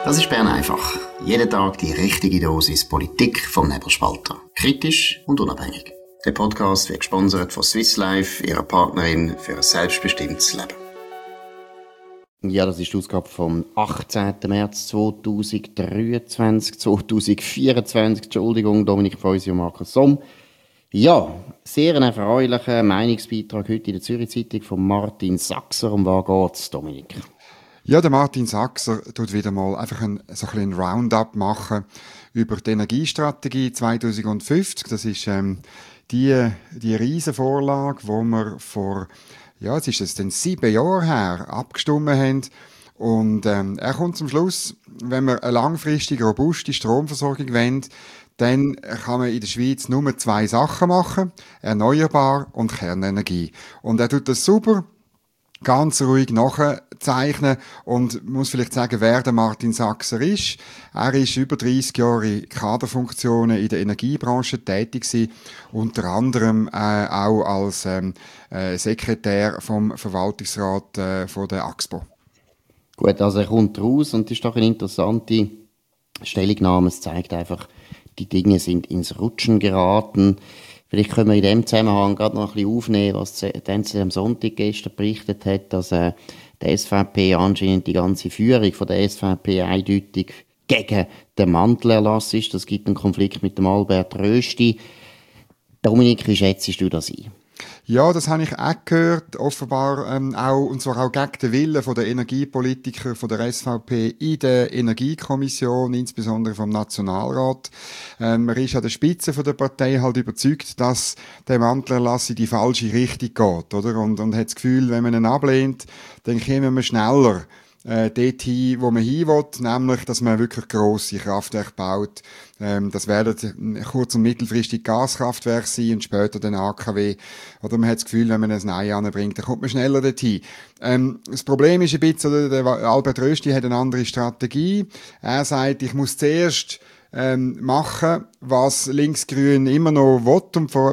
Das ist Bern einfach. Jeden Tag die richtige Dosis Politik vom Nebelspalter. Kritisch und unabhängig. Der Podcast wird gesponsert von Swiss Life, ihrer Partnerin für ein selbstbestimmtes Leben. Ja, das ist die Ausgabe vom 18. März 2024, Entschuldigung, Dominik Feusi und Markus Somm. Ja, sehr ein erfreulicher Meinungsbeitrag heute in der Zürich Zeitung von Martin Saxer. Um was geht's, Dominik? Ja, der Martin Saxer tut wieder mal einfach so ein bisschen Roundup machen über die Energiestrategie 2050. Das ist die riesen Vorlage, wo wir vor, ja, es ist jetzt dann 7 Jahre her, abgestimmt haben. Und er kommt zum Schluss, wenn wir eine langfristige, robuste Stromversorgung wollen, dann kann man in der Schweiz nur 2 Sachen machen: erneuerbar und Kernenergie. Und er tut das super, ganz ruhig nachzeichnen und muss vielleicht sagen, wer der Martin Saxer ist. Er ist über 30 Jahre in Kaderfunktionen in der Energiebranche tätig gewesen, unter anderem auch als Sekretär vom Verwaltungsrat von der AXPO. Gut, also er kommt raus und das ist doch eine interessante Stellungnahme. Es zeigt einfach, die Dinge sind ins Rutschen geraten. Vielleicht können wir in dem Zusammenhang gerade noch ein bisschen aufnehmen, was die NZZ am Sonntag gestern berichtet hat, dass der SVP anscheinend die ganze Führung von der SVP eindeutig gegen den Mantelerlass ist. Das gibt einen Konflikt mit dem Albert Rösti. Dominik, wie schätzt du das ein? Ja, das habe ich auch gehört, offenbar auch, und zwar auch gegen den Willen der Energiepolitiker von der SVP in der Energiekommission, insbesondere vom Nationalrat. Man ist an der Spitze von der Partei halt überzeugt, dass der Mantelerlass in die falsche Richtung geht, oder? Und hat das Gefühl, wenn man ihn ablehnt, dann kommen wir schneller dorthin, wo man hin will, nämlich, dass man wirklich grosse Kraftwerke baut. Das werden kurz- und mittelfristig Gaskraftwerke sein und später dann AKW. Oder man hat das Gefühl, wenn man ein Nein anbringt, dann kommt man schneller dorthin. Das Problem ist ein bisschen, oder, der Albert Rösti hat eine andere Strategie. Er sagt, ich muss zuerst machen, was Linksgrün immer noch will und vor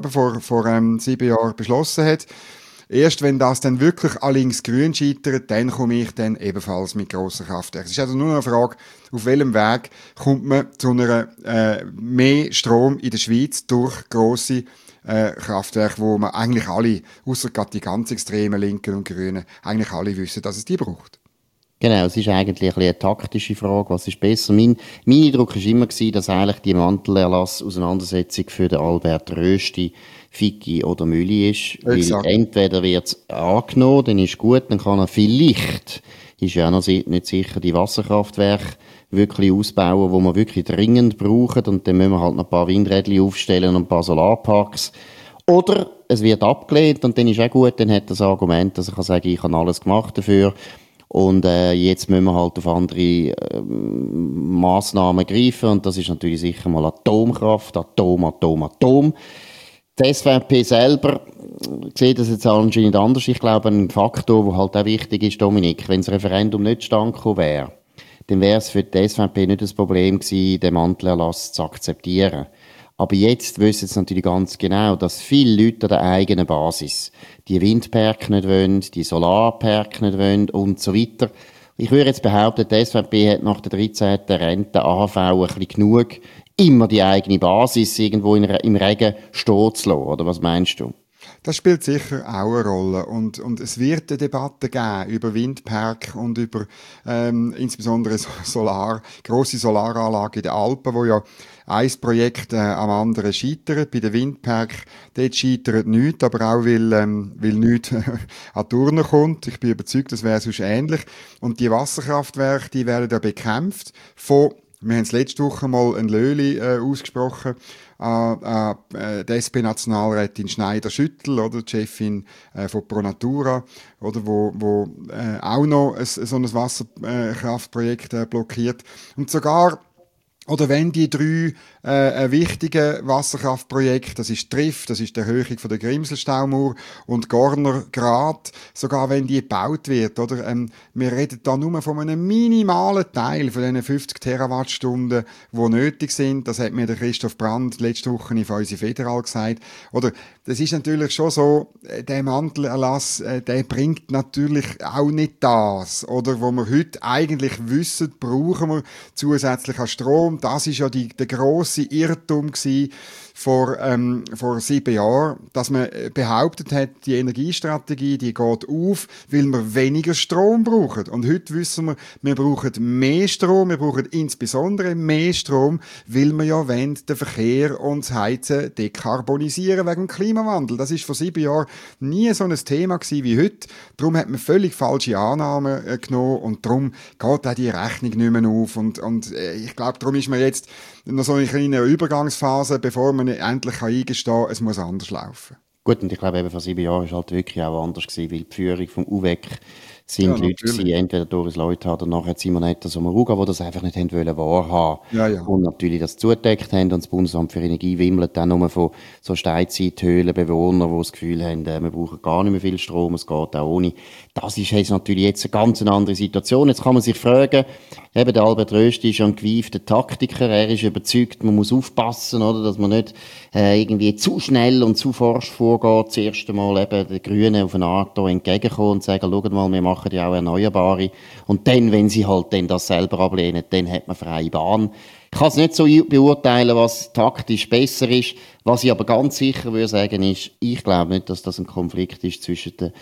7 Jahren beschlossen hat. Erst wenn das dann wirklich an links-grün scheitert, dann komme ich dann ebenfalls mit grossen Kraftwerken. Es ist also nur noch eine Frage, auf welchem Weg kommt man zu einer mehr Strom in der Schweiz durch grosse Kraftwerke, wo man eigentlich alle, ausser gerade die ganz extremen Linken und Grünen, eigentlich alle wissen, dass es die braucht. Genau, es ist eigentlich eine taktische Frage, was ist besser. Mein Eindruck war immer, dass eigentlich die Mantelerlass-Auseinandersetzung für den Albert Rösti Ficki oder Mülli ist. Exakt. Weil entweder wird es angenommen, dann ist gut, dann kann er vielleicht, ist ja auch noch nicht sicher, die Wasserkraftwerke wirklich ausbauen, wo wir wirklich dringend brauchen, und dann müssen wir halt noch ein paar Windräder aufstellen und ein paar Solarparks. Oder es wird abgelehnt und dann ist auch gut, dann hat das Argument, dass er kann sagen, ich habe alles gemacht dafür. Und jetzt müssen wir halt auf andere Massnahmen greifen, und das ist natürlich sicher mal Atomkraft, Atom. Die SVP selber sieht das jetzt anscheinend anders. Ich glaube, ein Faktor, der halt auch wichtig ist, Dominik, wenn das Referendum nicht zustande gekommen wäre, dann wäre es für die SVP nicht das Problem gewesen, den Mantelerlass zu akzeptieren. Aber jetzt wissen sie natürlich ganz genau, dass viele Leute an der eigenen Basis die Windparks nicht wollen, die Solarparks nicht wollen und so weiter. Ich würde jetzt behaupten, die SVP hat nach der 13. Rente AHV ein bisschen genug, immer die eigene Basis irgendwo im Regen stehen zu lassen. Oder was meinst du? Das spielt sicher auch eine Rolle. Und es wird eine Debatte geben über Windpark und über insbesondere grosse Solaranlagen in den Alpen, wo ja ein Projekt am anderen scheitert. Bei den Windpark, dort scheitert nichts, aber auch weil nichts an die Urne kommt. Ich bin überzeugt, das wäre sonst ähnlich. Und die Wasserkraftwerke, die werden ja bekämpft wir haben es letzte Woche mal ein Löli ausgesprochen an die SP-Nationalrätin Schneider-Schüttel, oder die Chefin von ProNatura, oder wo auch noch so ein Wasserkraftprojekt blockiert. Und sogar Oder wenn die drei wichtigen Wasserkraftprojekte, das ist Trift, das ist die Erhöhung von der Grimselstaumauer und Gorner Grat, sogar wenn die gebaut wird, oder? Wir reden da nur von einem minimalen Teil von diesen 50 Terawattstunden, die nötig sind. Das hat mir der Christoph Brand letzte Woche auf unsere Federal gesagt. Oder das ist natürlich schon so, der Mantelerlass, der bringt natürlich auch nicht das, oder? Wo wir heute eigentlich wissen, brauchen wir zusätzlich an Strom. Das ist ja der grosse Irrtum gewesen vor 7 Jahren, dass man behauptet hat, die Energiestrategie, die geht auf, weil wir weniger Strom brauchen. Und heute wissen wir brauchen mehr Strom, wir brauchen insbesondere mehr Strom, weil wir ja wollen, den Verkehr und das Heizen dekarbonisieren wegen dem Klimawandel. Das ist vor 7 Jahren nie so ein Thema gewesen wie heute. Darum hat man völlig falsche Annahmen genommen und darum geht auch die Rechnung nicht mehr auf. Und ich glaube, darum ist man jetzt noch so eine kleine Übergangsphase, bevor man endlich eingestehen kann, es muss anders laufen. Gut, und ich glaube, eben vor 7 Jahren war es halt wirklich auch anders gewesen, weil die Führung vom UVEC sind Leute gewesen, entweder Doris Leuthard oder nachher Simonetta Sommaruga, die das einfach nicht wollen wahrhaben. Ja, ja. Und natürlich das zugedeckt haben. Und das Bundesamt für Energie wimmelt dann nur von so Steinzeithöhlenbewohnern, die das Gefühl haben, wir brauchen gar nicht mehr viel Strom, es geht auch ohne. Das ist jetzt natürlich jetzt eine ganz andere Situation. Jetzt kann man sich fragen, eben der Albert Rösti ist ein gewiefter Taktiker, er ist überzeugt, man muss aufpassen, oder, dass man nicht irgendwie zu schnell und zu forsch vorgeht, das erste Mal eben den Grünen auf eine Art hier entgegenkommen und sagen, schaut mal, wir machen ja auch Erneuerbare. Und dann, wenn sie halt dann das selber ablehnen, dann hat man freie Bahn. Ich kann es nicht so beurteilen, was taktisch besser ist. Was ich aber ganz sicher würde sagen ist, ich glaube nicht, dass das ein Konflikt ist zwischen der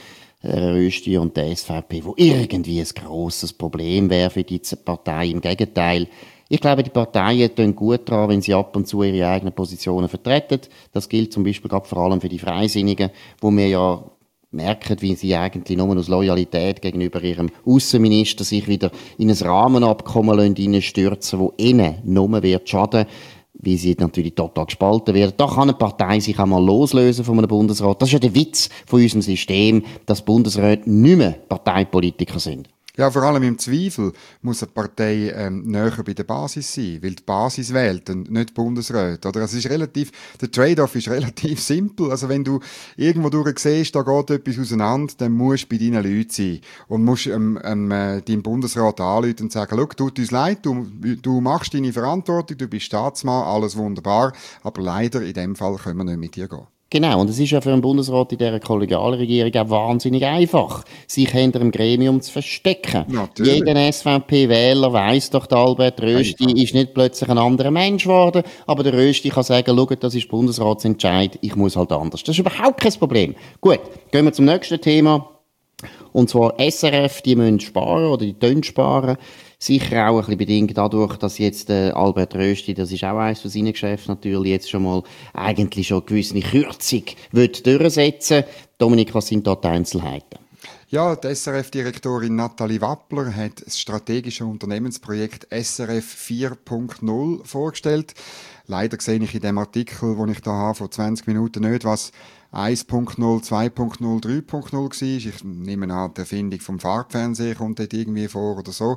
Rösti und der SVP, wo irgendwie ein grosses Problem wäre für die Partei. Im Gegenteil. Ich glaube, die Parteien tun gut daran, wenn sie ab und zu ihre eigenen Positionen vertreten. Das gilt zum Beispiel gerade vor allem für die Freisinnigen, wo wir ja merken, wie sie eigentlich nur aus Loyalität gegenüber ihrem Außenminister sich wieder in ein Rahmenabkommen hineinstürzen, wo ihnen nur wird schaden, wie sie natürlich total gespalten werden. Da kann eine Partei sich auch mal loslösen von einem Bundesrat. Das ist ja der Witz von unserem System, dass Bundesräte nicht mehr Parteipolitiker sind. Ja, vor allem im Zweifel muss eine Partei näher bei der Basis sein, weil die Basis wählt und nicht die Bundesräte. Oder? Also der Trade-off ist relativ simpel. Also wenn du irgendwo durch siehst, da geht etwas auseinander, dann musst du bei deinen Leuten sein und musst deinem Bundesrat anrufen und sagen, schau, tut uns leid, du machst deine Verantwortung, du bist Staatsmann, alles wunderbar, aber leider in dem Fall können wir nicht mit dir gehen. Genau, und es ist ja für einen Bundesrat in dieser Kollegialregierung auch wahnsinnig einfach, sich hinter einem Gremium zu verstecken. Natürlich. Jeder SVP-Wähler weiss doch, der Albert Rösti ist nicht plötzlich ein anderer Mensch geworden, aber der Rösti kann sagen, schau, das ist Bundesratsentscheid, ich muss halt anders. Das ist überhaupt kein Problem. Gut, gehen wir zum nächsten Thema. Und zwar SRF, die müssen sparen oder die können sparen. Sicher auch ein bisschen bedingt dadurch, dass jetzt Albert Rösti, das ist auch eines von seinen Geschäften natürlich, jetzt schon mal eigentlich schon eine gewisse Kürzung durchsetzen will. Dominik, was sind da die Einzelheiten? Ja, die SRF-Direktorin Nathalie Wappler hat das strategische Unternehmensprojekt SRF 4.0 vorgestellt. Leider sehe ich in dem Artikel, den ich da habe, vor 20 Minuten nicht, was 1.0, 2.0, 3.0 war. Ich nehme an, die Erfindung vom Farbfernseher kommt dort irgendwie vor oder so.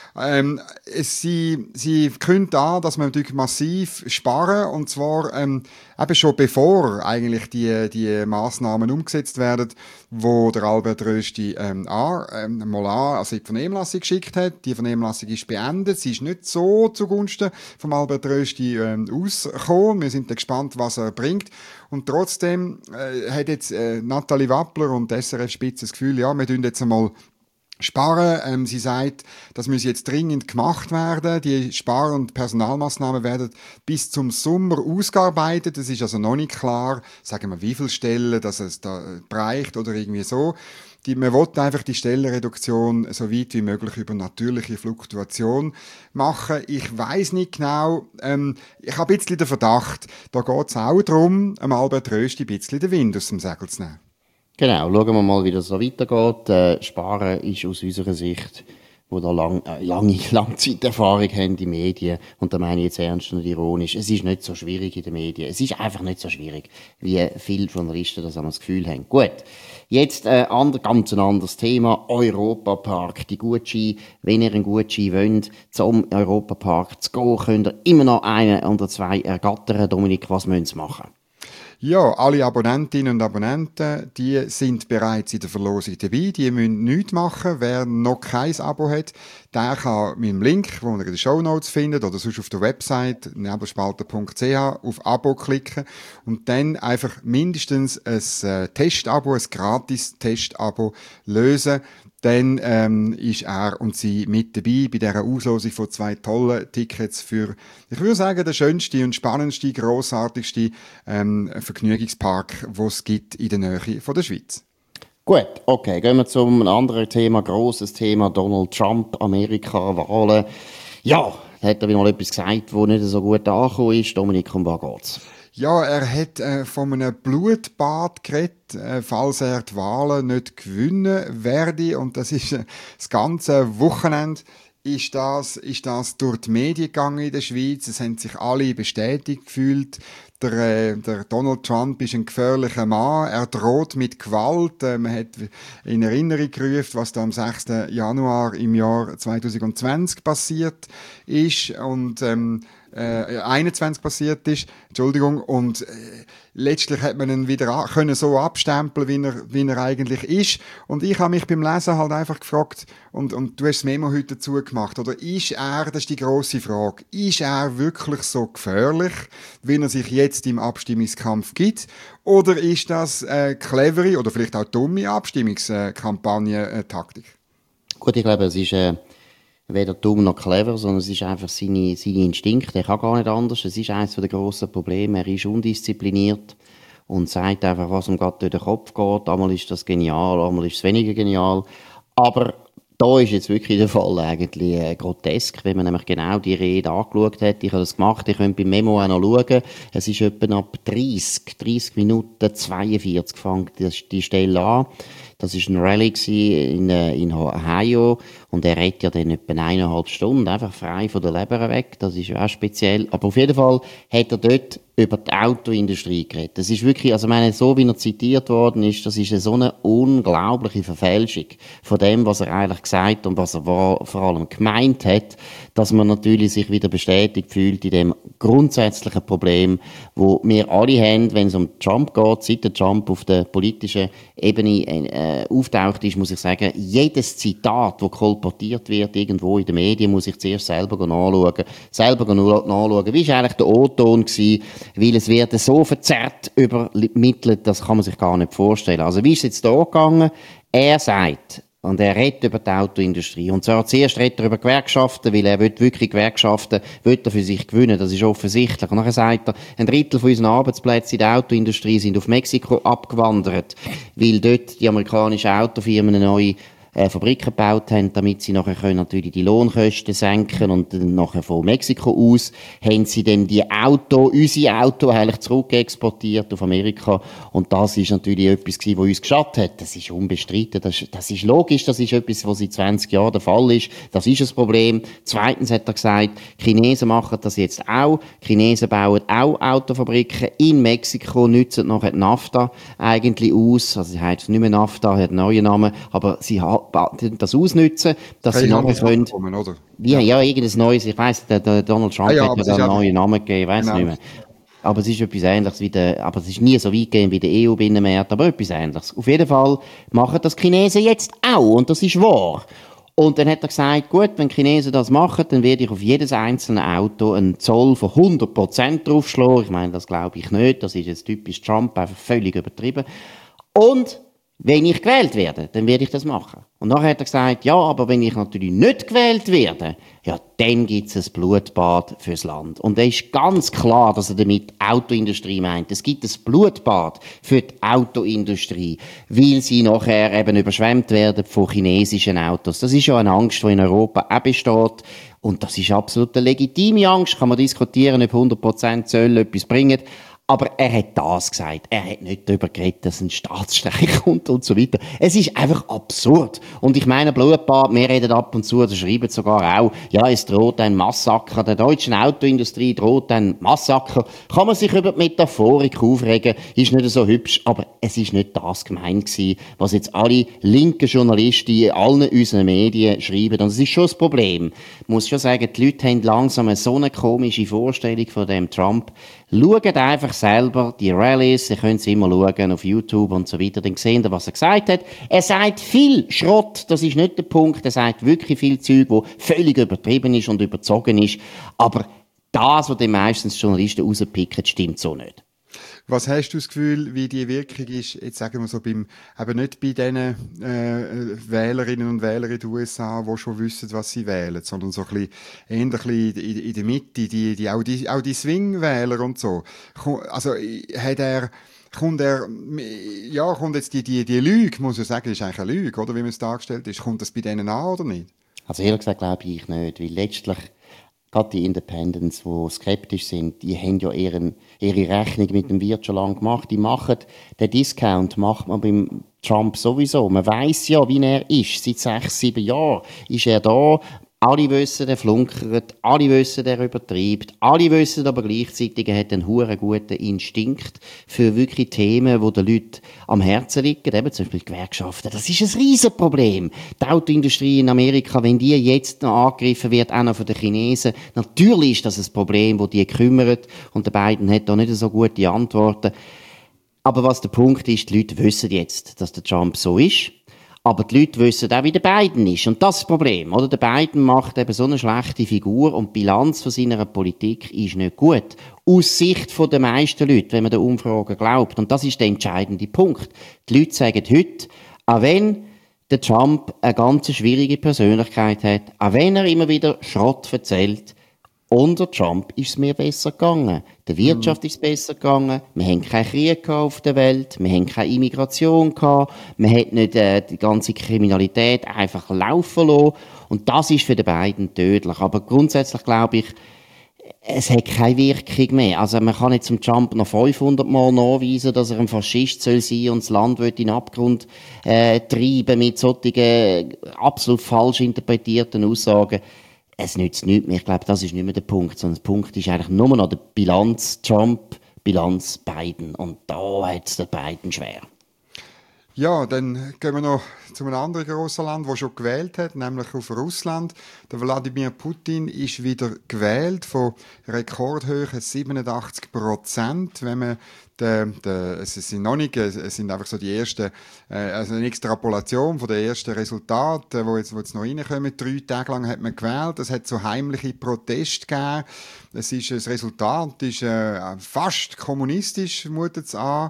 Sie kündigt an, dass man natürlich massiv sparen, und zwar eben schon bevor eigentlich die Massnahmen umgesetzt werden, wo der Albert Rösti also die Vernehmlassung geschickt hat. Die Vernehmlassung ist beendet. Sie ist nicht so zugunsten vom Albert Rösti ausgekommen. Wir sind gespannt, was er bringt. Und trotzdem hat jetzt Nathalie Wappler und die SRF-Spitze das Gefühl, ja, wir tun jetzt einmal sparen. Sie sagt, das muss jetzt dringend gemacht werden. Die Spar- und Personalmaßnahmen werden bis zum Sommer ausgearbeitet. Es ist also noch nicht klar, sagen wir, wie viele Stellen dass es da reicht oder irgendwie so. Man will einfach die Stellenreduktion so weit wie möglich über natürliche Fluktuation machen. Ich weiss nicht genau, ich habe ein bisschen den Verdacht, da geht es auch darum, Albert Rösti ein bisschen den Wind aus dem Segel zu nehmen. Genau, schauen wir mal, wie das so weitergeht. Sparen ist aus unserer Sicht, wo da lange Langzeiterfahrung haben in Medien, und da meine ich jetzt ernst und ironisch, es ist nicht so schwierig in den Medien. Es ist einfach nicht so schwierig, wie viele Journalisten das einmal das Gefühl haben. Gut, Jetzt ganz ein anderes Thema, Europapark. Die Gutscheine, wenn ihr einen Gutschein wollt, zum Europapark zu gehen, könnt ihr immer noch einen oder zwei ergattern. Dominik, was müssen sie machen? Ja, alle Abonnentinnen und Abonnenten, die sind bereits in der Verlosung dabei. Die müssen nichts machen. Wer noch kein Abo hat, der kann mit dem Link, den ihr in den Shownotes findet, oder sonst auf der Website nebelspalter.ch auf Abo klicken und dann einfach mindestens ein Testabo, ein gratis Testabo lösen. Dann ist er und sie mit dabei bei dieser Auslosung von 2 tollen Tickets für, ich würde sagen, der schönste und spannendste, grossartigste Vergnügungspark, den es gibt in der Nähe von der Schweiz. Gut, okay, gehen wir zum anderen Thema, grosses Thema, Donald Trump, Amerika, Wahlen. Ja, da hat er wieder mal etwas gesagt, das nicht so gut angekommen ist. Dominik, um was geht's? Ja, er hat von einem Blutbad geredet, falls er die Wahlen nicht gewinnen werde. Und das ist das ganze Wochenende ist das durch die Medien gegangen in der Schweiz. Es haben sich alle bestätigt gefühlt. Der Donald Trump ist ein gefährlicher Mann. Er droht mit Gewalt. Man hat in Erinnerung gerufen, was da am 6. Januar im Jahr 2020 passiert ist. Und 21 passiert ist, Entschuldigung, und letztlich hat man ihn wieder können so abstempeln, wie er eigentlich ist. Und ich habe mich beim Lesen halt einfach gefragt, und du hast das Memo heute dazu gemacht, oder ist er, das ist die grosse Frage, ist er wirklich so gefährlich, wie er sich jetzt im Abstimmungskampf gibt, oder ist das clevere oder vielleicht auch dumme Abstimmungskampagne-Taktik? Gut, ich glaube, es ist weder dumm noch clever, sondern es ist einfach seine Instinkte. Er kann gar nicht anders. Es ist eines der grossen Probleme. Er ist undiszipliniert und sagt einfach, was ihm gerade durch den Kopf geht. Einmal ist das genial, einmal ist es weniger genial. Aber da ist jetzt wirklich der Fall eigentlich grotesk, wenn man nämlich genau die Rede angeschaut hat. Ich habe das gemacht, ich könnte beim Memo auch noch schauen. Es ist etwa ab 30 Minuten 42 fängt die Stelle an. Das war ein Rallye in Ohio und er redet ja dann etwa 1,5 Stunden einfach frei von der Leber weg. Das ist ja auch speziell. Aber auf jeden Fall hat er dort über die Autoindustrie geredet. Das ist wirklich, also ich meine, so wie er zitiert worden ist, das ist so eine unglaubliche Verfälschung von dem, was er eigentlich gesagt und was er vor allem gemeint hat, dass man natürlich sich wieder bestätigt fühlt in dem grundsätzlichen Problem, wo wir alle haben, wenn es um Trump geht, seit der Trump auf der politischen Ebene auftaucht ist, muss ich sagen, jedes Zitat, das kolportiert wird irgendwo in den Medien, muss ich zuerst selber nachschauen. Wie war eigentlich der O-Ton gewesen? Weil es wird so verzerrt übermittelt, das kann man sich gar nicht vorstellen. Also wie ist es jetzt da gegangen? Er sagt, und er redet über die Autoindustrie. Und zwar zuerst redet er über Gewerkschaften, weil er will wirklich Gewerkschaften will er für sich gewinnen. Das ist offensichtlich. Und dann sagt er, 1/3 von unseren Arbeitsplätzen in der Autoindustrie sind auf Mexiko abgewandert, weil dort die amerikanischen Autofirmen eine neue Fabriken gebaut haben, damit sie nachher können natürlich die Lohnkosten senken und dann nachher von Mexiko aus haben sie dann unsere Auto eigentlich zurückexportiert auf Amerika und das ist natürlich etwas gewesen, was uns geschadet hat. Das ist unbestritten, das ist logisch, das ist etwas, was seit 20 Jahren der Fall ist. Das ist ein Problem. Zweitens hat er gesagt, Chinesen machen das jetzt auch. Chinesen bauen auch Autofabriken in Mexiko, nutzen nachher die NAFTA eigentlich aus. Also sie heißt nicht mehr NAFTA, hat einen neuen Namen, aber sie das ausnutzen, dass sie nachher können, oder? Ja, irgendein neues, ich weiss, der Donald Trump hat ja da einen neuen Namen gegeben, ich weiss nicht mehr. Aber es ist etwas Ähnliches aber es ist nie so weit gehen wie der EU-Binnenmarkt, aber etwas Ähnliches. Auf jeden Fall machen das Chinesen jetzt auch, und das ist wahr. Und dann hat er gesagt, gut, wenn die Chinesen das machen, dann werde ich auf jedes einzelne Auto einen Zoll von 100% draufschlagen. Ich meine, das glaube ich nicht, das ist jetzt typisch Trump, einfach völlig übertrieben. Und wenn ich gewählt werde, dann werde ich das machen. Und nachher hat er gesagt, ja, aber wenn ich natürlich nicht gewählt werde, ja, dann gibt es ein Blutbad fürs Land. Und es ist ganz klar, dass er damit Autoindustrie meint. Es gibt ein Blutbad für die Autoindustrie, weil sie nachher eben überschwemmt werden von chinesischen Autos. Das ist ja eine Angst, die in Europa auch besteht. Und das ist absolut eine legitime Angst. Kann man diskutieren, ob 100% Zölle etwas bringen. Aber er hat das gesagt. Er hat nicht darüber geredet, dass ein Staatsstreik kommt und so weiter. Es ist einfach absurd. Und ich meine, Blutbad, wir reden ab und zu, oder schreiben sogar auch, ja, es droht ein Massaker. Der deutschen Autoindustrie droht ein Massaker. Kann man sich über die Metaphorik aufregen, ist nicht so hübsch, aber es ist nicht das gemeint gewesen, was jetzt alle linken Journalisten in allen unseren Medien schreiben. Und es ist schon das Problem. Ich muss schon sagen, die Leute haben langsam so eine komische Vorstellung von dem Trump. Schaut einfach selber die Rallyes, ihr könnt sie immer schauen auf YouTube und so weiter, dann sehen ihr, was er gesagt hat. Er sagt viel Schrott, das ist nicht der Punkt, er sagt wirklich viel Zeug, wo völlig übertrieben ist und überzogen ist, aber das, was die meistens Journalisten rauspicken, stimmt so nicht. Was hast du das Gefühl, wie die Wirkung ist, jetzt sagen wir so, eben nicht bei den Wählerinnen und Wählern in den USA, die schon wissen, was sie wählen, sondern so ein bisschen in der Mitte, auch die Swing-Wähler und so. Also, kommt jetzt die Lüge, muss ich sagen, ist eigentlich eine Lüge, oder, wie man es dargestellt ist, kommt das bei denen an, oder nicht? Also ehrlich gesagt glaube ich nicht, weil letztlich gerade die Independents, die skeptisch sind, die haben ja ihre Rechnung mit dem Wirt schon lange gemacht. Den Discount macht man beim Trump sowieso. Man weiss ja, wie er ist. Seit 6, 7 Jahren ist er da. Alle wissen, er flunkert. Alle wissen, er übertreibt. Alle wissen aber gleichzeitig, er hat einen huere guten Instinkt für wirklich Themen, die den Leuten am Herzen liegen. Eben zum Beispiel Gewerkschaften. Das ist ein Riesenproblem. Die Autoindustrie in Amerika, wenn die jetzt noch angegriffen wird, auch noch von den Chinesen, natürlich ist das ein Problem, das die kümmert. Und der Biden hat da nicht so gute Antworten. Aber was der Punkt ist, die Leute wissen jetzt, dass der Trump so ist. Aber die Leute wissen auch, wie der Biden ist. Und das ist das Problem, oder? Der Biden macht eben so eine schlechte Figur und die Bilanz von seiner Politik ist nicht gut. Aus Sicht der meisten Leute, wenn man den Umfragen glaubt. Und das ist der entscheidende Punkt. Die Leute sagen heute, auch wenn der Trump eine ganz schwierige Persönlichkeit hat, auch wenn er immer wieder Schrott erzählt, unter Trump ist es mir besser gegangen. Der Wirtschaft ist es besser gegangen. Wir haben keinen Krieg auf der Welt. Wir haben keine Immigration gehabt. Man hat nicht die ganze Kriminalität einfach laufen lassen. Und das ist für den beiden tödlich. Aber grundsätzlich glaube ich, es hat keine Wirkung mehr. Also man kann nicht zum Trump noch 500 Mal nachweisen, dass er ein Faschist soll sein und das Land wird in den Abgrund treiben mit solchen absolut falsch interpretierten Aussagen. Es nützt nichts mehr. Ich glaube, das ist nicht mehr der Punkt, sondern der Punkt ist eigentlich nur noch die Bilanz Trump, Bilanz Biden. Und da hat es der Biden schwer. Ja, dann gehen wir noch zu einem anderen grossen Land, das schon gewählt hat, nämlich auf Russland. Der Wladimir Putin ist wieder gewählt von rekordhohen 87%. Wenn man es sind noch nicht, es sind einfach so die ersten, also eine Extrapolation von den ersten Resultaten, wo jetzt noch reinkommen. 3 Tage lang hat man gewählt. Es hat so heimliche Proteste gegeben. Das Resultat ist fast kommunistisch, mutet es an.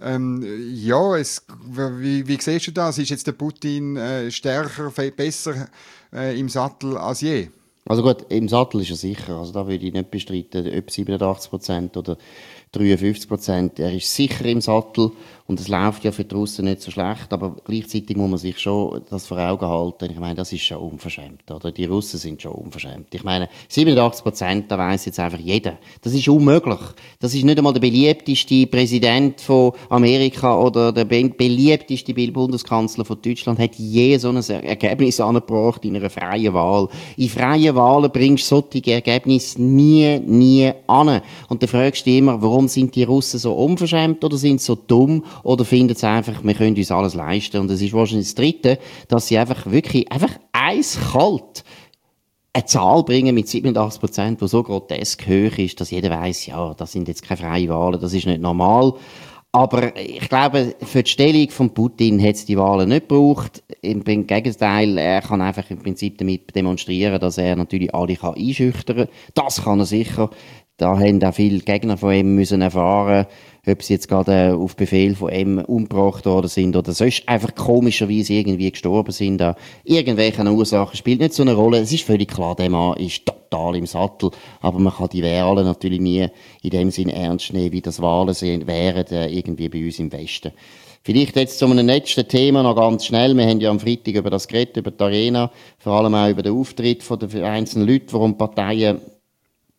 Wie siehst du das? Ist jetzt der Putin stärker, besser im Sattel als je? Also gut, im Sattel ist er sicher. Also da würde ich nicht bestreiten, ob 87% oder 53%. Er ist sicher im Sattel und es läuft ja für die Russen nicht so schlecht, aber gleichzeitig muss man sich schon das vor Augen halten. Ich meine, das ist schon unverschämt, oder? Die Russen sind schon unverschämt. Ich meine, 87%, da weiss jetzt einfach jeder. Das ist unmöglich. Das ist nicht einmal der beliebteste Präsident von Amerika oder der beliebteste Bundeskanzler von Deutschland hat je so ein Ergebnis angebracht in einer freien Wahl. In freien Wahlen bringst du solche Ergebnisse nie an. Und dann fragst du dich immer, warum sind die Russen so unverschämt oder sind sie so dumm oder finden sie einfach, wir können uns alles leisten. Und es ist wahrscheinlich das Dritte, dass sie einfach eiskalt eine Zahl bringen mit 87%, die so grotesk hoch ist, dass jeder weiss, ja, das sind jetzt keine freien Wahlen, das ist nicht normal. Aber ich glaube, für die Stellung von Putin hat es die Wahlen nicht gebraucht. Im Gegenteil, er kann einfach im Prinzip damit demonstrieren, dass er natürlich alle einschüchtern kann. Das kann er sicher. Da haben auch viele Gegner von ihm müssen erfahren, ob sie jetzt gerade auf Befehl von ihm umgebracht worden sind oder sonst einfach komischerweise irgendwie gestorben sind. Irgendwelche Ursachen spielt nicht so eine Rolle. Es ist völlig klar, der Mann ist total im Sattel. Aber man kann die Wahlen natürlich nie in dem Sinn ernst nehmen, wie das Wahlen wären irgendwie bei uns im Westen. Vielleicht jetzt zu einem letzten Thema noch ganz schnell. Wir haben ja am Freitag über das geredet, über die Arena, vor allem auch über den Auftritt von den einzelnen Leuten, warum Parteien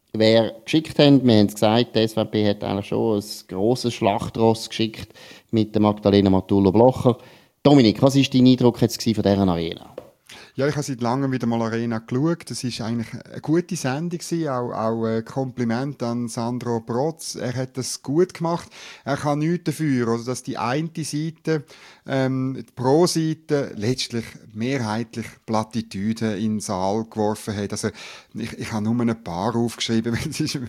wer geschickt haben. Wir haben es gesagt, die SVP hat eigentlich schon ein grosses Schlachtross geschickt mit der Magdalena Matullo-Blocher. Dominik, was war dein Eindruck jetzt von dieser Arena? Ja, ich habe seit langem wieder mal Arena geschaut. Das ist eigentlich eine gute Sendung gewesen. Auch Kompliment an Sandro Protz. Er hat das gut gemacht. Er kann nichts dafür, oder, dass die eine Seite, die Pro-Seite, letztlich mehrheitlich Plattitüden in den Saal geworfen hat. Also, ich habe nur ein paar aufgeschrieben. Es ist,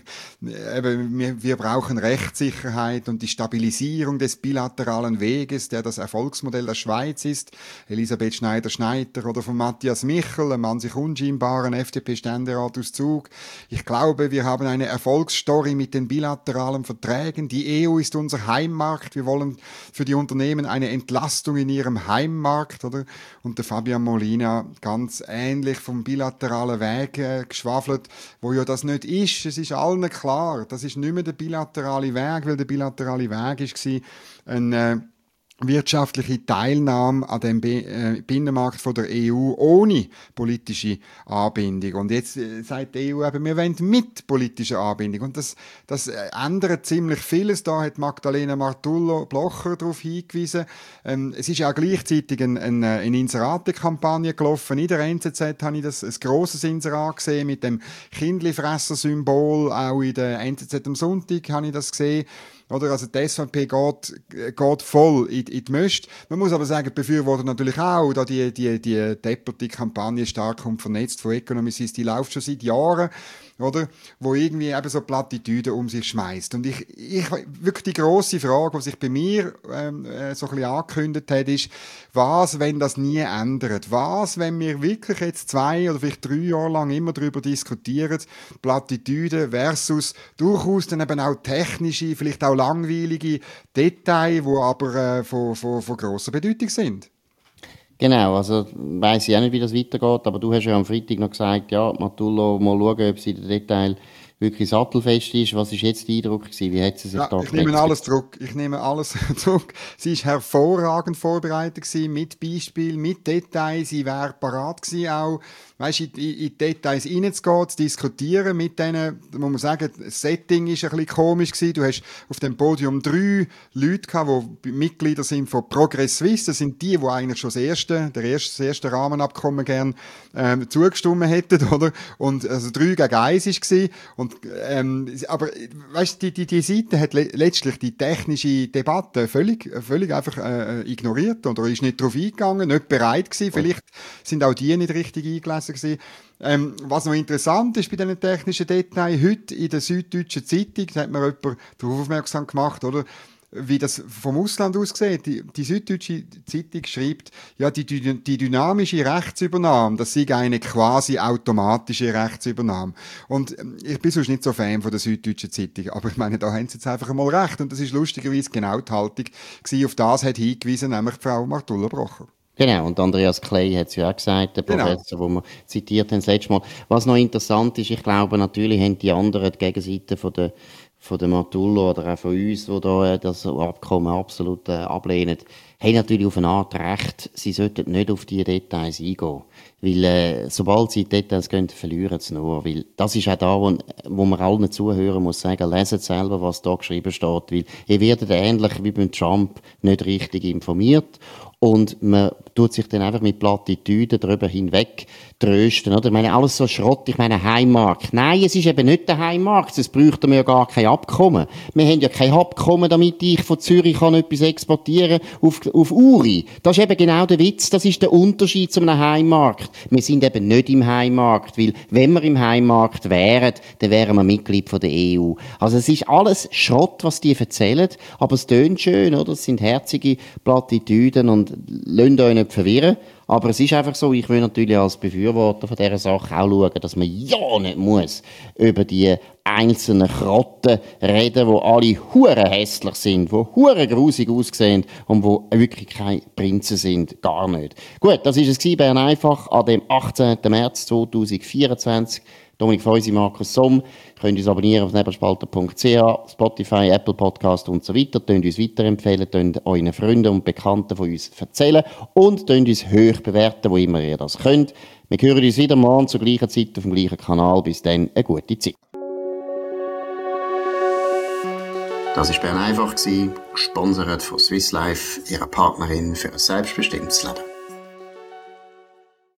eben, wir brauchen Rechtssicherheit und die Stabilisierung des bilateralen Weges, der das Erfolgsmodell der Schweiz ist. Elisabeth Schneider-Schneider oder von Matthias Michel, einem an sich unscheinbaren FDP-Ständerat aus Zug. Ich glaube, wir haben eine Erfolgsstory mit den bilateralen Verträgen. Die EU ist unser Heimmarkt. Wir wollen für die Unternehmen eine Entlastung in ihrem Heimmarkt, oder? Und der Fabian Molina ganz ähnlich vom bilateralen Weg geschwafelt, wo ja das nicht ist. Es ist allen klar, das ist nicht mehr der bilaterale Weg, weil der bilaterale Weg war ein wirtschaftliche Teilnahme an dem Binnenmarkt von der EU ohne politische Anbindung. Und jetzt sagt die EU eben, wir wollen mit politischer Anbindung. Und das ändert ziemlich vieles. Da hat Magdalena Matullo-Blocher darauf hingewiesen. Es ist ja auch gleichzeitig eine Inserate-Kampagne gelaufen. In der NZZ habe ich ein grosses Inserat gesehen mit dem Kindlifresser-Symbol. Auch in der NZZ am Sonntag habe ich das gesehen. Oder? Also die SVP geht voll in die Möst. Man muss aber sagen, die Befürworter natürlich auch, da die depperte Kampagne stark und vernetzt von Economist, die läuft schon seit Jahren, oder? Wo irgendwie eben so Plattitüden um sich schmeißt. Und ich wirklich die grosse Frage, die sich bei mir so ein bisschen angekündigt hat, ist, was, wenn das nie ändert? Was, wenn wir wirklich jetzt 2 oder vielleicht 3 Jahre lang immer darüber diskutieren, Plattitüden versus durchaus dann eben auch technische, vielleicht auch langweilige Details, die aber von grosser Bedeutung sind. Genau, also weiss ich auch nicht, wie das weitergeht, aber du hast ja am Freitag noch gesagt, ja, Matullo, mal schauen, ob sie in den Detail wirklich sattelfest ist. Was war jetzt der Eindruck gewesen? Wie hat sie sich da Ich nehme alles zurück. Sie war hervorragend vorbereitet gewesen, mit Beispiel, mit Details. Sie wäre parat gewesen, auch, weißt, in die Details reinzugehen, zu diskutieren mit denen, muss man sagen, das Setting ist ein bisschen komisch gewesen. Du hast auf dem Podium 3 Leute gehabt, die Mitglieder sind von Progress Suisse. Das sind die eigentlich schon das erste Rahmenabkommen gern, zugestimmt hätten, oder? Und, also 3 gegen 1 war. Und, aber, weißt, die Seite hat letztlich die technische Debatte völlig einfach, ignoriert, oder ist nicht darauf eingegangen, nicht bereit gewesen. Vielleicht sind auch die nicht richtig eingelesen gewesen. Was noch interessant ist bei diesen technischen Details, heute in der Süddeutschen Zeitung, da hat mir jemand darauf aufmerksam gemacht, oder? Wie das vom Ausland aussieht. Die Süddeutsche Zeitung schreibt, ja, die dynamische Rechtsübernahme, das sei eine quasi automatische Rechtsübernahme. Und ich bin sonst nicht so Fan von der Süddeutschen Zeitung, aber ich meine, da haben sie jetzt einfach einmal recht. Und das ist lustigerweise genau die Haltung gewesen. Auf das hat hingewiesen, nämlich Frau Matullo-Blocher. Genau, und Andreas Kley hat es ja auch gesagt, der Professor, den wir zitiert haben das letzte Mal. Was noch interessant ist, ich glaube, natürlich haben die anderen, die Gegenseite von der Matullo oder auch von uns, die da das Abkommen absolut ablehnen, haben natürlich auf eine Art recht, sie sollten nicht auf die Details eingehen. Weil sobald sie die Details gehen, verlieren sie nur. Weil das ist auch da, wo man allen Zuhörern muss sagen, leset selber, was da geschrieben steht. Weil ihr werdet ähnlich wie beim Trump nicht richtig informiert. Und man tut sich dann einfach mit Plattitüden darüber hinweg trösten, oder? Ich meine, alles so Schrott, ich meine, Heimmarkt. Nein, es ist eben nicht der Heimmarkt, es bräuchten wir ja gar kein Abkommen. Wir haben ja kein Abkommen, damit ich von Zürich kann etwas exportieren auf Uri. Das ist eben genau der Witz, das ist der Unterschied zu einem Heimmarkt. Wir sind eben nicht im Heimmarkt, weil wenn wir im Heimmarkt wären, dann wären wir Mitglied von der EU. Also es ist alles Schrott, was die erzählen, aber es tönt schön, oder? Es sind herzige Plattitüden und lasst euch nicht verwirren. Aber es ist einfach so, ich will natürlich als Befürworter von dieser Sache auch schauen, dass man ja nicht muss über die einzelnen Krotten reden, die alle hure hässlich sind, die hure grusig aussehen und die wirklich keine Prinzen sind. Gar nicht. Gut, das war es Bern einfach an dem 18. März 2024. Dominik Feusi, Markus Somm. Ihr könnt uns abonnieren auf nebelspalter.ch, Spotify, Apple Podcast und so weiter. Könnt uns weiterempfehlen, könnt euren Freunden und Bekannten von uns erzählen und könnt uns hoch bewerten, wo immer ihr das könnt. Wir hören uns wieder morgen zur gleichen Zeit auf dem gleichen Kanal. Bis dann, eine gute Zeit. Das war Bern einfach, gesponsert von Swiss Life, ihrer Partnerin für ein selbstbestimmtes Leben.